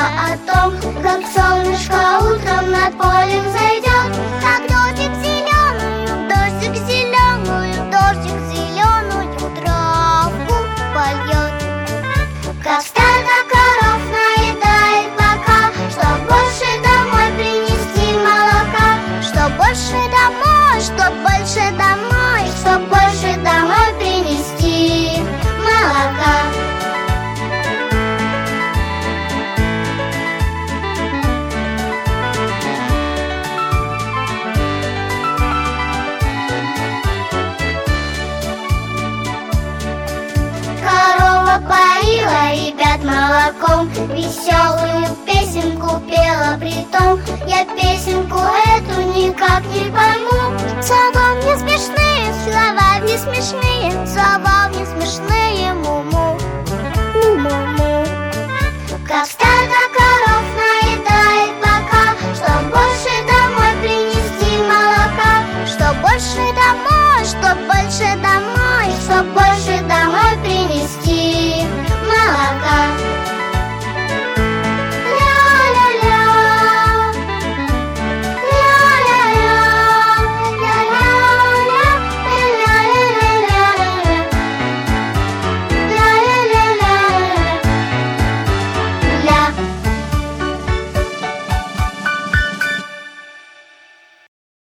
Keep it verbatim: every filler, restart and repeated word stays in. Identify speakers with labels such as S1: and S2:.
S1: о том, как солнышко утром над полем зайдет, как дождик зеленую, дождик зеленую, дождик зеленую травку польет, как стадо коров наедает бока, чтоб больше домой принести молока, чтоб больше домой, чтоб больше домой, чтоб больше домой принести молока. Корова поила ребят молоком, веселую песенку пела притом. Я песенку эту никак не пойму.